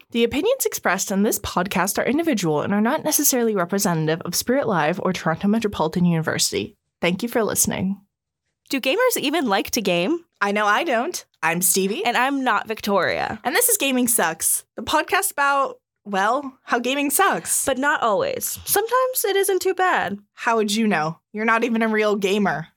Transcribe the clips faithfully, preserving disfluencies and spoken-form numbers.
The opinions expressed on this podcast are individual and are not necessarily representative of Spirit Live or Toronto Metropolitan University. Thank you for listening. Do gamers even like to game? I know I don't. I'm Stevie. And I'm not Victoria. And this is Gaming Sucks, the podcast about, well, how gaming sucks. But not always. Sometimes it isn't too bad. How would you know? You're not even a real gamer.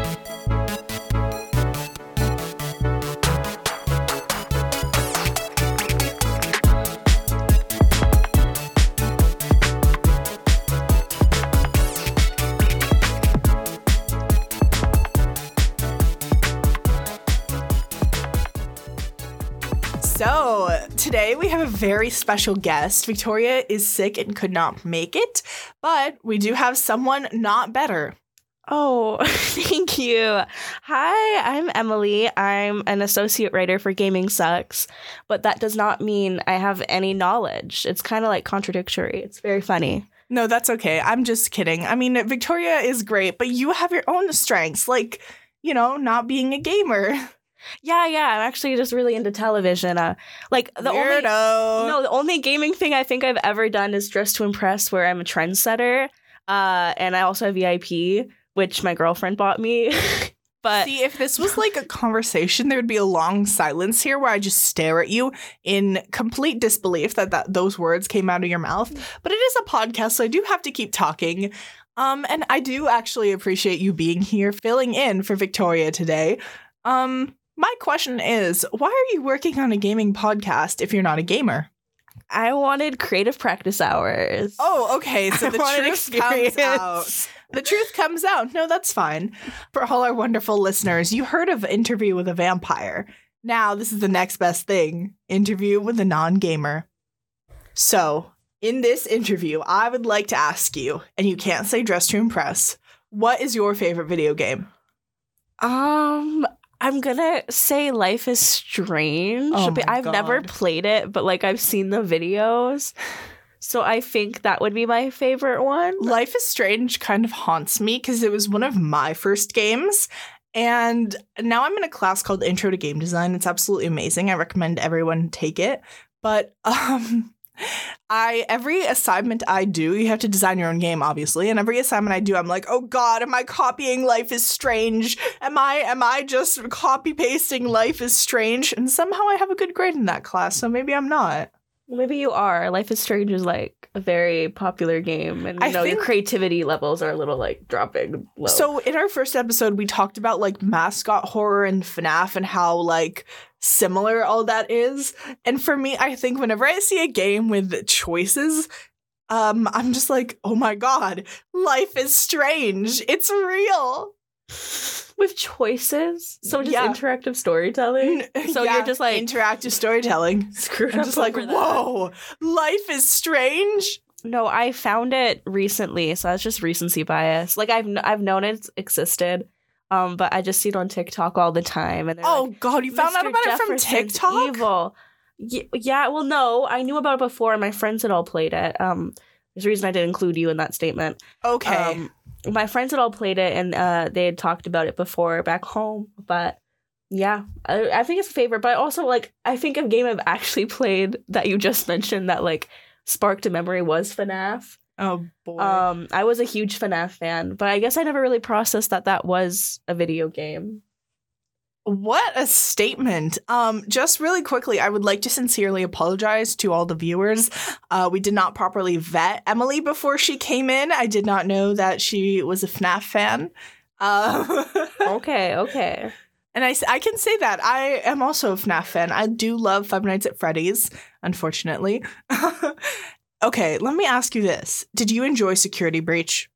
So, today we have a very special guest. Victoria is sick and could not make it, but we do have someone not better. Oh, thank you. Hi, I'm Emily. I'm an associate writer for Gaming Sucks, but that does not mean I have any knowledge. It's kind of like contradictory. It's very funny. No, that's okay. I'm just kidding. I mean, Victoria is great, but you have your own strengths, like, you know, not being a gamer. Yeah, yeah, I'm actually just really into television. Uh, like the Weirdo. only no, the only gaming thing I think I've ever done is Dress to Impress, where I'm a trendsetter. Uh, and I also have V I P, which my girlfriend bought me. But see, if this was like a conversation, there would be a long silence here where I just stare at you in complete disbelief that, that those words came out of your mouth. But it is a podcast, so I do have to keep talking. Um, and I do actually appreciate you being here, filling in for Victoria today. Um. My question is, why are you working on a gaming podcast if you're not a gamer? I wanted creative practice hours. Oh, okay. So the truth experience. comes out. The truth comes out. No, that's fine. For all our wonderful listeners, you heard of Interview with a Vampire. Now, this is the next best thing. Interview with a non-gamer. So, in this interview, I would like to ask you, and you can't say Dress to Impress, what is your favorite video game? Um... I'm gonna say Life is Strange. Oh but I've God. never played it, but like I've seen the videos. So I think that would be my favorite one. Life is Strange kind of haunts me because it was one of my first games. And now I'm in a class called Intro to Game Design. It's absolutely amazing. I recommend everyone take it. But um I every assignment I do, you have to design your own game, obviously. And every assignment I do, I'm like, oh God, am I copying Life is Strange? Am I am I just copy pasting Life is Strange? And somehow I have a good grade in that class, so maybe I'm not. Maybe you are. Life is Strange is like a very popular game, and you I know think- your creativity levels are a little like dropping low. So in our first episode, we talked about like mascot horror and FNAF and how like similar all that is. And for me, I think whenever I see a game with choices, um, I'm just like, oh my God, Life is Strange. It's real. with choices, so just Yeah. interactive storytelling. So Yeah, you're just like interactive storytelling. screwed I'm up just like, over that. whoa, Life is Strange. No, I found it recently, so that's just recency bias. Like I've kn- I've known it existed, um, but I just see it on TikTok all the time. And they're Oh like, God, you found out "Mister about it from Jefferson's TikTok? Evil. Y- yeah, well, no, I knew about it before, and my friends had all played it. Um, there's a reason I didn't include you in that statement. Okay. Um, my friends had all played it, and uh, they had talked about it before back home. But yeah, I, I think it's a favorite. But also, like, I think a game I've actually played that you just mentioned that like sparked a memory was FNAF. Oh boy. Um, I was a huge FNAF fan, but I guess I never really processed that that was a video game. What a statement. Um, just really quickly, I would like to sincerely apologize to all the viewers. Uh, we did not properly vet Emily before she came in. I did not know that she was a FNAF fan. Uh, Okay, okay. and I, s- I can say that. I am also a FNAF fan. I do love Five Nights at Freddy's, unfortunately. Okay, let me ask you this. Did you enjoy Security Breach?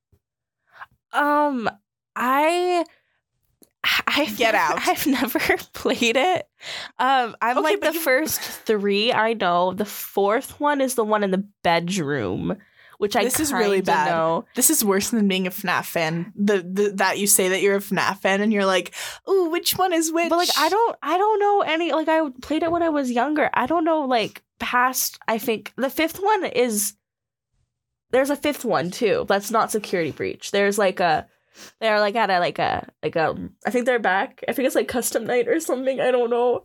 Um, I, I've Get never- out. I've never played it. Um, I'm Okay, like but the you- first three I know. The fourth one is the one in the bedroom, which I This is really kinda bad. know. This is worse than being a FNAF fan. The, the that you say that you're a FNAF fan and you're like, ooh, which one is which? But like, I don't, I don't know any. Like, I played it when I was younger. I don't know. Like, past. I think the fifth one is. There's a fifth one too. That's not Security Breach. There's like a. They're like at a like a like a. I think they're back. I think it's like Custom Night or something. I don't know.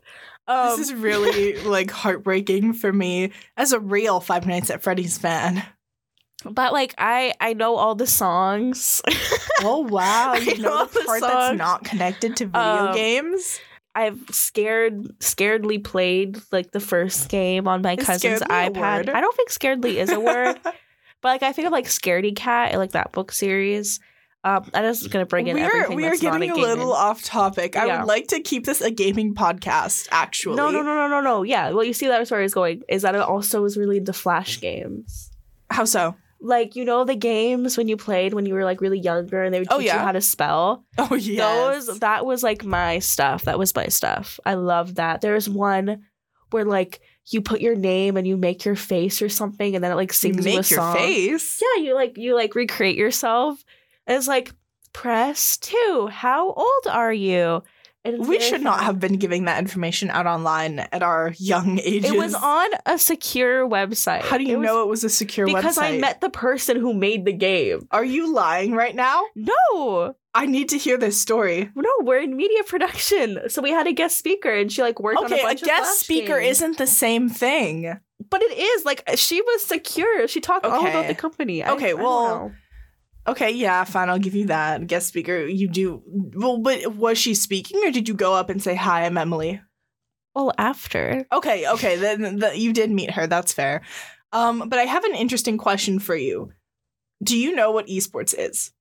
Um, This is really like heartbreaking for me as a real Five Nights at Freddy's fan. but like I I know all the songs. Oh wow, I you know know the the part that's songs. not connected to video Um, games? I've scared scaredly played like the first game on my Is cousin's scaredly a iPad. word? I don't think scaredly is a word, but like I think of like Scaredy Cat and like that book series. Um, I'm just gonna bring in we are everything we are that's not getting a a gaming. little off topic. I Yeah. would like to keep this a gaming podcast, actually. No, no, no, no, no, no. Yeah, well, you see that was where I was going. Is that it also was really into Flash games. How so? Like, you know, the games when you played when you were like really younger and they would teach Oh, yeah. you how to spell. Oh yes. Those that was like my stuff. That was my stuff. I loved that. There was one where like you put your name and you make your face or something, and then it like You sings you a make your song. face. Yeah, you like you like recreate yourself. And it's like press two. How old are you? And it's We very should not fun. have been giving that information out online at our young ages. It was on a secure website. How do you It was- know it was a secure Because website? I met the person who made the game. Are you lying right now? No, I need to hear this story. no, we're in media production, so we had a guest speaker, and she like worked on a Okay, a bunch of guest Flash speaker games. isn't the same thing. But it is like she was secure. She talked all Okay. about the company. I- Okay, I don't well, know. Okay, yeah, fine, I'll give you that. Guest speaker, you do. Well, but was she speaking or did you go up and say, hi, I'm Emily? well, after Okay, okay, then the, you did meet her. That's fair. Um, but I have an interesting question for you. Do you know what esports is?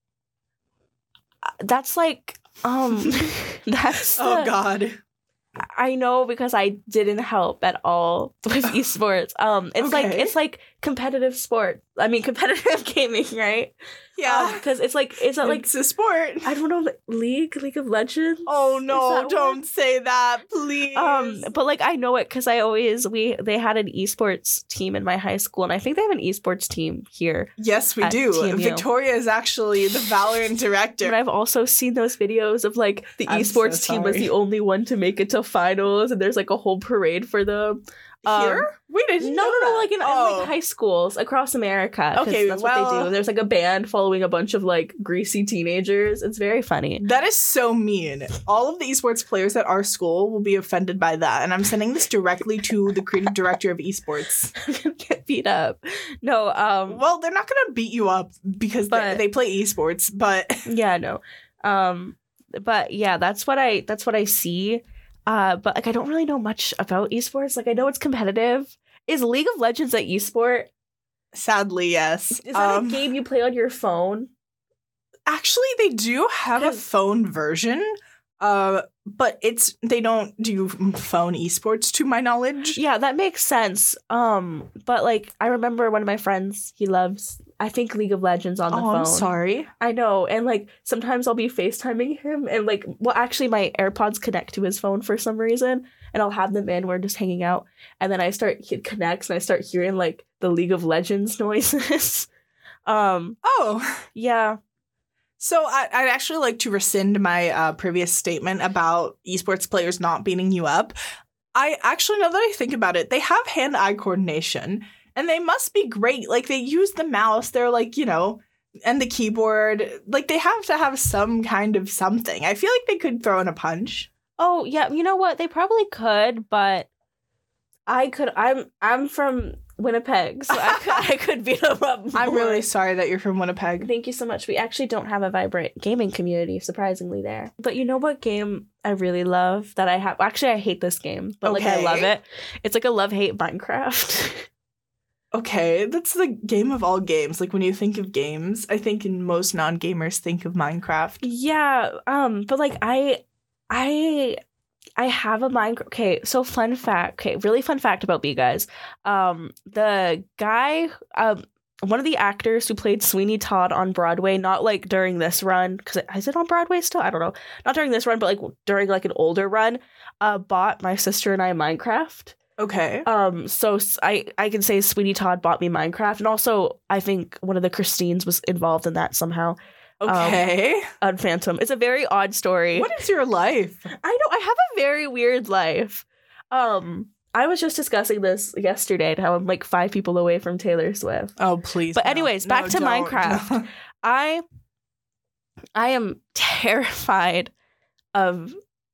that's like um that's Oh, the- God. I know because I didn't help at all with esports. Um, it's like Okay. it's like competitive sport. I mean, competitive gaming, right? Yeah. because it's like it's not like it's a sport. I don't know, like, League, League of Legends. Oh, Is no, that don't what- say that, please. Um, but like I know it because I always we they had an esports team in my high school, and I think they have an esports team here. yes, we at do. T M U. Victoria is actually the Valorant director. But I've also seen those videos of like the I'm esports so team was sorry. the only one to make it to finals, and there's like a whole parade for them. Um, Here? We No, didn't no, know no, that. like in, in, Oh. like high schools across America. 'cause Okay, that's what they well- do. There's like a band following a bunch of like greasy teenagers. It's very funny. That is so mean. All of the esports players at our school will be offended by that. And I'm sending this directly to the creative director of esports. I'm gonna get beat up. No, um, Well, they're not going to beat you up because they, But- they play esports, but yeah, no, um, but yeah, that's what I that's what I see. Uh, but like I don't really know much about esports. Like I know it's competitive. Is League of Legends an esport? sadly, yes. Is that Um, a game you play on your phone? Actually, they do have a 'Cause- phone version, uh, but it's they don't do phone esports to my knowledge. Yeah, that makes sense. Um, but like I remember one of my friends, he loves I think League of Legends on the Oh, phone. I'm sorry. I know, and like sometimes I'll be FaceTiming him, and like well, actually my AirPods connect to his phone for some reason, and I'll have them in. We're just hanging out, and then I start it connects, and I start hearing like the League of Legends noises. um, Oh, yeah, so I, I'd actually like to rescind my uh, previous statement about esports players not beating you up. I actually, now that I think about it, they have hand-eye coordination, and they must be great. Like, they use the mouse, they're like, you know, and the keyboard. Like, they have to have some kind of something. I feel like they could throw in a punch. Oh yeah, you know what? They probably could, but I could. I'm I'm from Winnipeg, so I could I could beat them up. I'm more. really sorry that you're from Winnipeg. Thank you so much. We actually don't have a vibrant gaming community, surprisingly, there. But you know what game I really love that I have? Actually, I hate this game, but like I Okay. love it. It's like a love-hate Minecraft. Okay, that's the game of all games. Like, when you think of games, I think most non-gamers think of Minecraft. yeah, um, but like I, I, I have a Minecraft. Okay, so fun fact. Okay, really fun fact about me, guys. Um, the guy, um, one of the actors who played Sweeney Todd on Broadway, not like during this run, because is it on Broadway still? I don't know. Not during this run, but like during like an older run, uh, bought my sister and I Minecraft. Okay. Um, so s- I I can say Sweeney Todd bought me Minecraft, and also I think one of the Christines was involved in that somehow. Okay. On Phantom, it's a very odd story. What is your life? I know I have a very weird life. Um, I was just discussing this yesterday, how I'm like five people away from Taylor Swift. Oh, please. But no. anyways, No, back to don't. Minecraft. I I am terrified of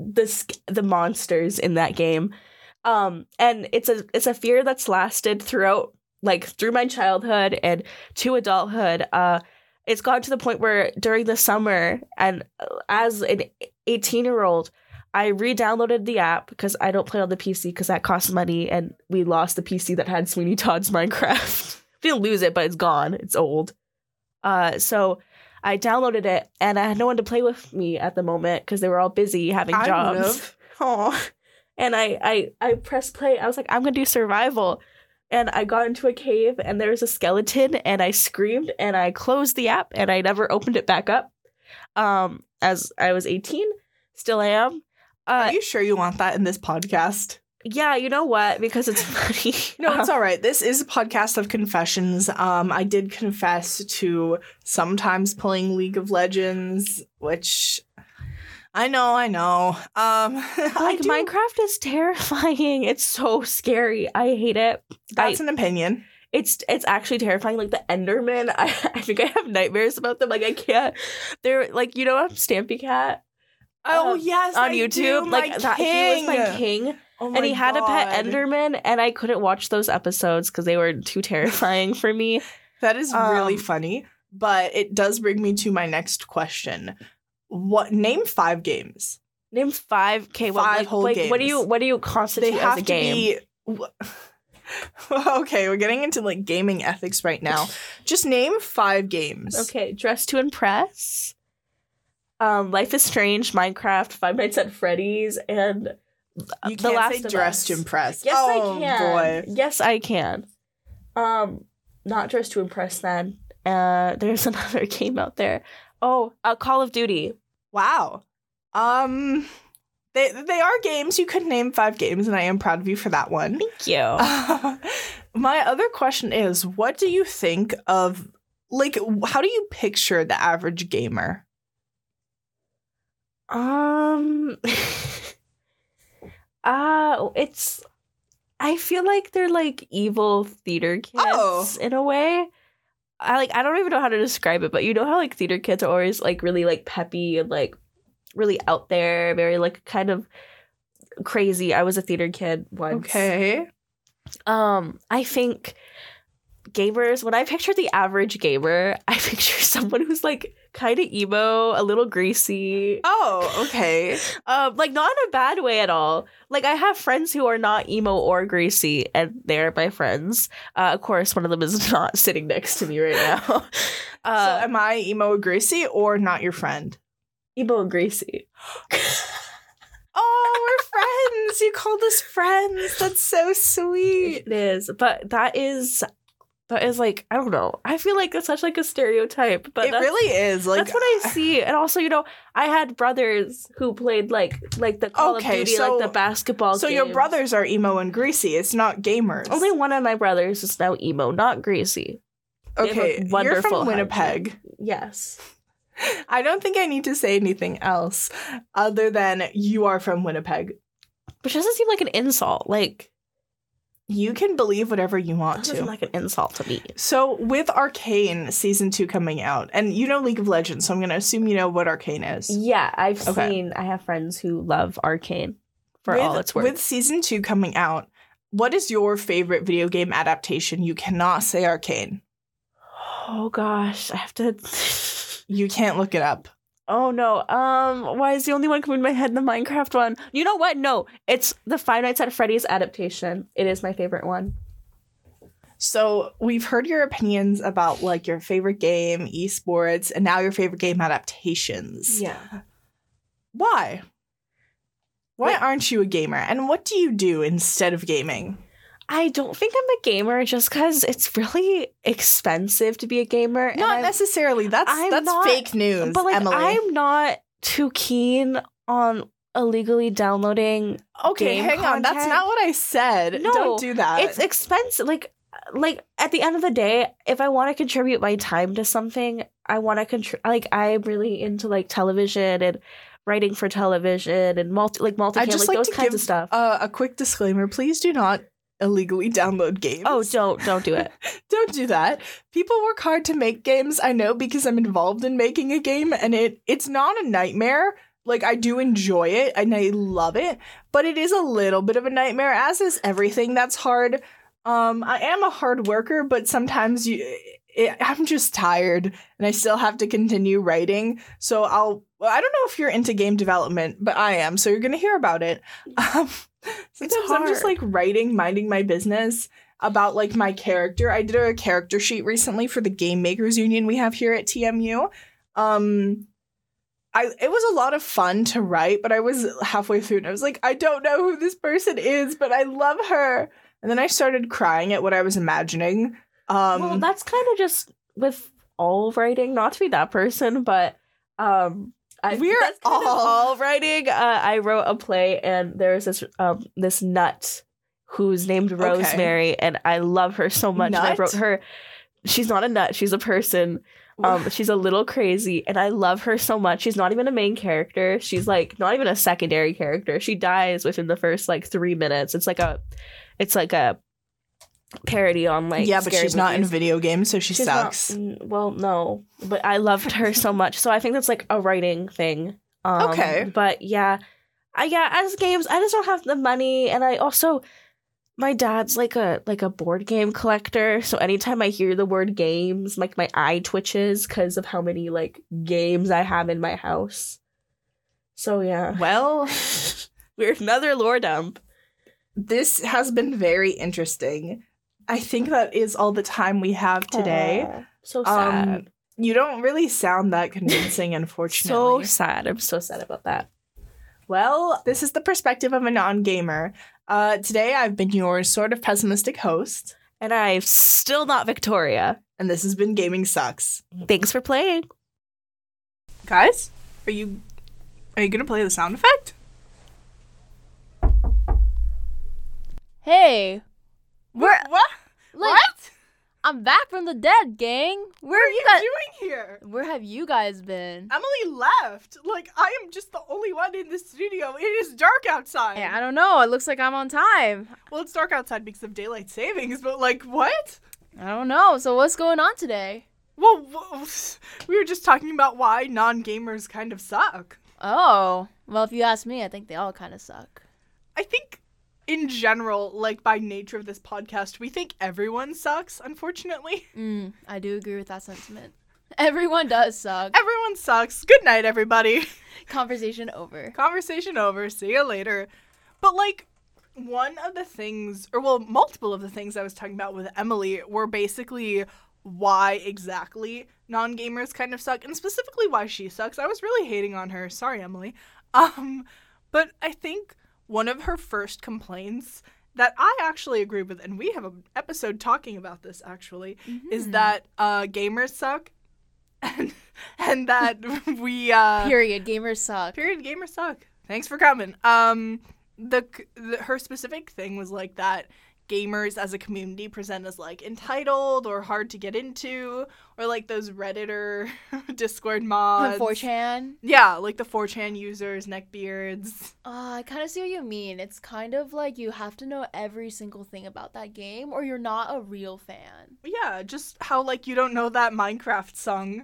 the sc- the monsters in that game. Um, and it's a it's a fear that's lasted throughout, like through my childhood and to adulthood. Uh, it's gotten to the point where during the summer, and as an eighteen year old, I re-downloaded the app because I don't play on the P C because that costs money, and we lost the P C that had Sweeney Todd's Minecraft. We didn't lose it, but it's gone. It's old. Uh, so I downloaded it, and I had no one to play with me at the moment because they were all busy having I jobs. Oh. And I, I, I pressed play. I was like, I'm going to do survival. And I got into a cave, and there was a skeleton, and I screamed, and I closed the app, and I never opened it back up. Um, as I was eighteen. Still am. Uh, Are you sure you want that in this podcast? Yeah, you know what? Because it's funny. No, it's all right. This is a podcast of confessions. Um, I did confess to sometimes playing League of Legends, which I know, I know. Um, Like, I do, Minecraft is terrifying. It's so scary. I hate it. That's I, an opinion. it's it's actually terrifying. Like the Enderman, I, I think I have nightmares about them. Like I can't. They're like, you know, Stampy Cat. Oh um, yes, on I YouTube, do, like my that. He king. was my king, Oh my and he had God. a pet Enderman, and I couldn't watch those episodes because they were too terrifying for me. That is really Um, funny, but it does bring me to my next question. What name five games? Name five. Okay, well, Five like, whole like what do you games. what do you They constitute have as a to game? be. Okay, we're getting into like gaming ethics right now. Just name five games. Okay, Dress to Impress, um, Life is Strange, Minecraft, Five Nights at Freddy's, and You The can't Last say of dress Us. to impress. Yes, oh, I can. boy. Yes, I can. Um, not Dress to Impress. Then, uh, there's another game out there. Oh, uh, Call of Duty. Wow. Um, they they are games. You could name five games, and I am proud of you for that one. Thank you. Uh, my other question is, what do you think of, like, how do you picture the average gamer? Um, uh, it's. I feel like they're like evil theater kids Oh. in a way. I like. I don't even know how to describe it, but you know how like theater kids are always like really like peppy and like really out there, very like kind of crazy. I was a theater kid once. Okay. Um, I think gamers, when I picture the average gamer, I picture someone who's like kind of emo, a little greasy. Oh, okay. Um, like not in a bad way at all. Like I have friends who are not emo or greasy, and they're my friends. Uh, of course, one of them is not sitting next to me right now. uh, so am I emo or greasy or not your friend? emo and greasy. Oh, we're friends. You called us friends. That's so sweet. It is, but that is that is like I don't know. I feel like it's such like a stereotype, but It that's, really is. Like that's what I see. And also, you know, I had brothers who played like like the Call Okay, of Duty, so- like the basketball. So your games. brothers are emo and greasy. It's not gamers. Only one of my brothers is now emo, not greasy. They have a Okay, you're wonderful from Winnipeg. hygiene. Yes. I don't think I need to say anything else other than you are from Winnipeg. Which doesn't seem like an insult. Like, You can believe whatever you want that doesn't to. like an insult to me. So with Arcane season two coming out, and you know League of Legends, so I'm going to assume you know what Arcane is. Yeah, I've Okay. seen, I have friends who love Arcane for with, all it's worth. With season two coming out, what is your favorite video game adaptation? You cannot say Arcane. Oh gosh, I have to. You can't look it up. Oh no. Um, why is the only one coming to my head the Minecraft one? You know what? No, it's the Five Nights at Freddy's adaptation. It is my favorite one. So we've heard your opinions about like your favorite game, esports, and now your favorite game adaptations. Yeah. Why? Why Wait. aren't you a gamer? And what do you do instead of gaming? I don't think I'm a gamer just because it's really expensive to be a gamer. and Not I'm- necessarily. That's I'm that's not- fake news, But like, Emily. I'm not too keen on illegally downloading. okay, game hang on. That's content. not what I said. No, Don't do that. It's expensive. Like, like at the end of the day, if I want to contribute my time to something, I want to contribute. Like, I'm really into like television and writing for television and multi, like multicam, I just like, like those to kinds give of stuff. uh, a quick disclaimer. Please do not illegally download games. Oh, don't don't do it. Don't do that. People work hard to make games. I know because I'm involved in making a game, and it it's not a nightmare. Like, I do enjoy it and I love it, but it is a little bit of a nightmare, as is everything that's hard. Um, I am a hard worker, but sometimes you, it, I'm just tired and I still have to continue writing. So I'll, well, I don't know if you're into game development, but I am. So you're going to hear about it. Um, sometimes I'm just like writing, minding my business about like my character. I did a character sheet recently for the Game Makers Union we have here at T M U. Um, I it was a lot of fun to write, but I was halfway through and I was like, I don't know who this person is, but I love her. And then I started crying at what I was imagining. Um, well, that's kind of just with all writing, not to be that person, but um, I, we're that's kind all... of all writing. Uh, I wrote a play, and there's this um this nut who's named Rosemary, okay. and I love her so much. Nut? And I wrote her. She's not a nut. She's a person. Um, she's a little crazy, and I love her so much. She's not even a main character. She's like not even a secondary character. She dies within the first like three minutes. It's like a, it's like a parody on like yeah, but she's movies. not in video games, so she she's sucks. Not, well, no, but I loved her so much. So I think that's like a writing thing. Um, okay, but yeah, I yeah as games, I just don't have the money, and I also. My dad's like a like a board game collector, so anytime I hear the word games, like my eye twitches because of how many like games I have in my house. So yeah. Well, we're another lore dump. This has been very interesting. I think that is all the time we have today. Aww, so sad. Um, you don't really sound that convincing, unfortunately. So sad. I'm so sad about that. Well, this is the perspective of a non-gamer. Uh, today, I've been your sort of pessimistic host. And I'm still not Victoria. And this has been Gaming Sucks. Thanks for playing. Guys, are you are you going to play the sound effect? Hey. We're What? like, What? I'm back from the dead, gang. Where are you guys- doing here? Where have you guys been? Emily left. Like, I am just the only one in the studio. It is dark outside. Hey, I don't know. It looks like I'm on time. Well, it's dark outside because of daylight savings, but like, what? I don't know. So what's going on today? Well, w- we were just talking about why non-gamers kind of suck. Oh. Well, if you ask me, I think they all kind of suck. I think, in general, like, by nature of this podcast, we think everyone sucks, unfortunately. Mm, I do agree with that sentiment. Everyone does suck. Everyone sucks. Good night, everybody. Conversation over. Conversation over. See you later. But, like, one of the things, or, well, multiple of the things I was talking about with Emily were basically why exactly non-gamers kind of suck, and specifically why she sucks. I was really hating on her. Sorry, Emily. Um, but I think one of her first complaints that I actually agree with, and we have an episode talking about this actually, mm-hmm. is that uh, gamers suck, and and that we uh, period gamers suck. Period gamers suck. Thanks for coming. Um, the, the her specific thing was like that gamers as a community present as like entitled or hard to get into, or like those Redditor Discord mods. four chan? Yeah, like the four chan users, neckbeards. Uh, I kind of see what you mean. It's kind of like you have to know every single thing about that game or you're not a real fan. Yeah, just how like you don't know that Minecraft song.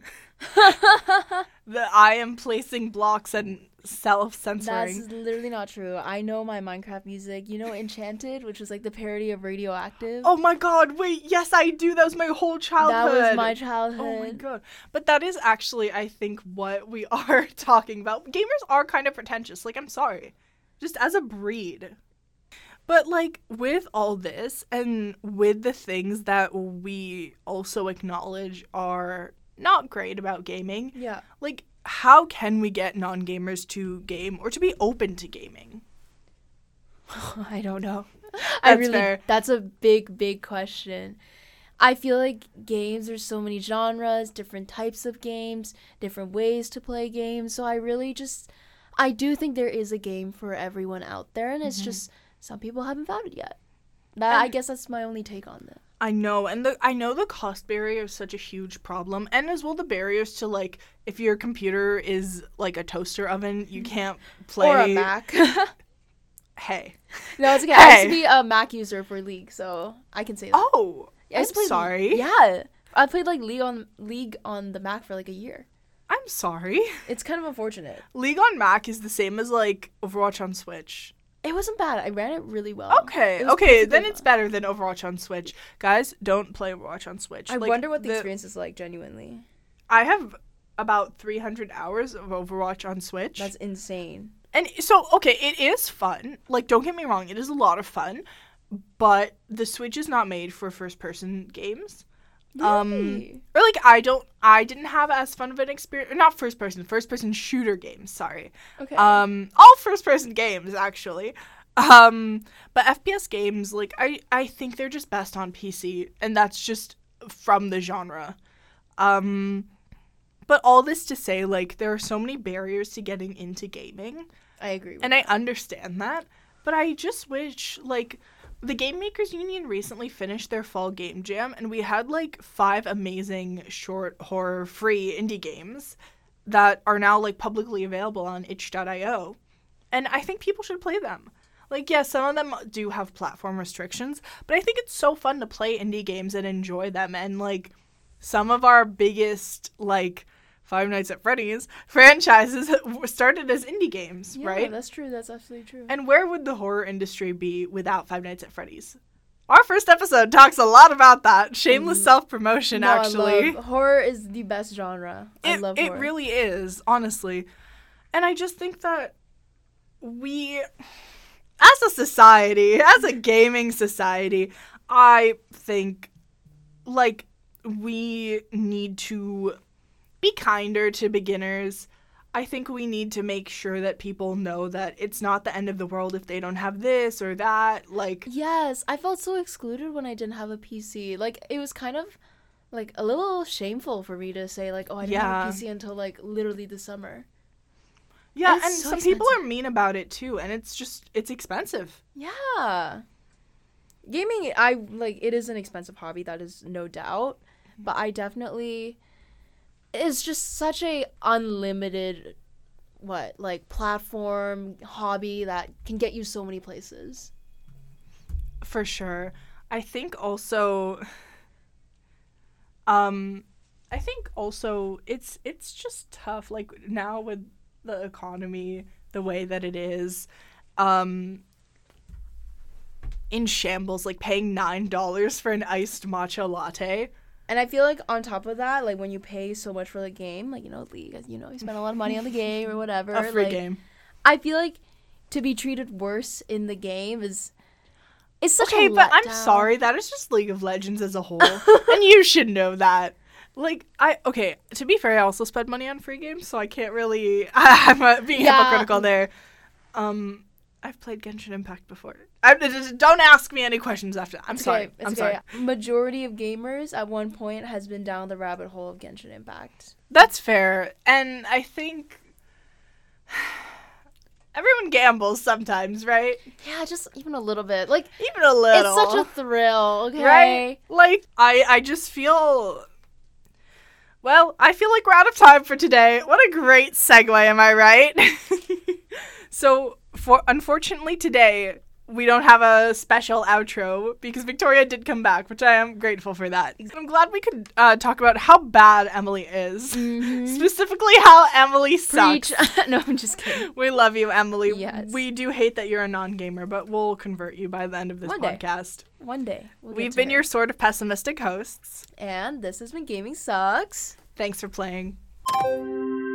That I am placing blocks and self-censoring. That's literally not true. I know my Minecraft music. You know Enchanted, which was like the parody of Radioactive? Oh my god, wait, yes I do. That was my whole childhood. That was my childhood. Oh my god. But that is actually, I think, what we are talking about. Gamers are kind of pretentious. Like, I'm sorry. Just as a breed. But, like, with all this, and with the things that we also acknowledge are not great about gaming, yeah, like, how can we get non-gamers to game or to be open to gaming? I don't know. That's I really, fair. That's a big, big question. I feel like games, there's so many genres, different types of games, different ways to play games. So I really just, I do think there is a game for everyone out there, and it's mm-hmm. just some people haven't found it yet. That and I guess that's my only take on that. I know, and the I know the cost barrier is such a huge problem, and as well the barriers to, like, if your computer is like a toaster oven, you can't play. Or a Mac. Hey. No, it's okay. Hey. I used to be a Mac user for League, so I can say that. Oh, yeah, I used I'm to play, sorry. Yeah, I played like League on League on the Mac for like a year. I'm sorry. It's kind of unfortunate. League on Mac is the same as, like, Overwatch on Switch. It wasn't bad. I ran it really well. Okay, It was okay, perfectly then it's fine. better than Overwatch on Switch. Guys, don't play Overwatch on Switch. I Like, wonder what the, experience is like, genuinely. I have about three hundred hours of Overwatch on Switch. That's insane. And so, okay, it is fun. Like, don't get me wrong, it is a lot of fun. But the Switch is not made for first-person games. Um, Really? or, like, I don't, I didn't have as fun of an experience. Not first-person, first-person shooter games, sorry. Okay. Um, all first-person games, actually. Um, but F P S games, like, I, I think they're just best on P C. And that's just from the genre. Um, but all this to say, like, there are so many barriers to getting into gaming. I agree with And I understand that, but I just wish, like, the Game Makers Union recently finished their fall game jam, and we had, like, five amazing short horror-free indie games that are now, like, publicly available on itch dot io. And I think people should play them. Like, yes, some of them do have platform restrictions, but I think it's so fun to play indie games and enjoy them. And, like, some of our biggest, like, Five Nights at Freddy's franchises started as indie games, Yeah, right? that's true. That's absolutely true. And where would the horror industry be without Five Nights at Freddy's? Our first episode talks a lot about that. Shameless Mm. self-promotion, No, I actually. love- horror is the best genre. I It, love it horror. really is, honestly. And I just think that we, as a society, as a gaming society, I think, like, we need to be kinder to beginners. I think we need to make sure that people know that it's not the end of the world if they don't have this or that. Like, Yes, I felt so excluded when I didn't have a P C. Like, it was kind of, like, a little shameful for me to say, like, oh, I didn't have Yeah. a P C until, like, literally the summer. yeah, It's and so some people expensive. are mean about it too, and it's just, it's expensive. Yeah. Gaming, I, like, it is an expensive hobby, that is no doubt. But I definitely, it's just such a unlimited, what, like, platform hobby that can get you so many places. For sure. I think also um I think also it's it's just tough, like, now with the economy the way that it is, um in shambles, like paying nine dollars for an iced matcha latte. And I feel like on top of that, like, when you pay so much for the game, like, you know, League, you know, you spend a lot of money on the game or whatever. A free like, game. I feel like to be treated worse in the game is, it's such Okay, a but I'm letdown. sorry, that is just League of Legends as a whole. And you should know that. Like, I, okay, to be fair, I also spend money on free games, so I can't really, I'm uh, being Yeah. hypocritical there. Um, I've played Genshin Impact before. I, don't ask me any questions after that. I'm It's sorry. okay, it's I'm okay. sorry. Majority of gamers at one point has been down the rabbit hole of Genshin Impact. That's fair. And I think everyone gambles sometimes, right? Yeah, just even a little bit. Like, Even a little. it's such a thrill, okay? Right? Like, I, I just feel... Well, I feel like we're out of time for today. What a great segue, am I right? So, for unfortunately today, we don't have a special outro because Victoria did come back, which I am grateful for that. I'm glad we could uh, talk about how bad Emily is. Mhm. Specifically how Emily sucks. Preach. No, I'm just kidding. We love you, Emily. Yes. We do hate that you're a non-gamer, but we'll convert you by the end of this One day. podcast. One day. We'll get We've to been it. your sort of pessimistic hosts. And this has been Gaming Sucks. Thanks for playing.